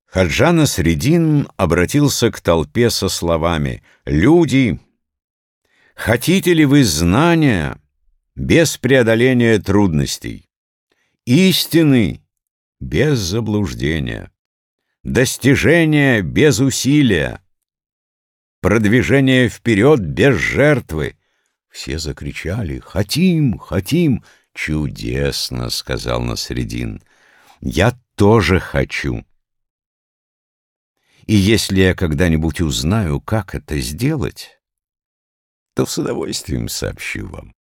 Ходжа Насреддин обратился к толпе со словами: «Люди, хотите ли вы знания без преодоления трудностей, истины без заблуждения, достижения без усилия, продвижения вперед без жертвы?» Все закричали: «Хотим, хотим!» «Чудесно!» — сказал Насреддин. «Я тоже хочу. И если я когда-нибудь узнаю, как это сделать, то с удовольствием сообщу вам».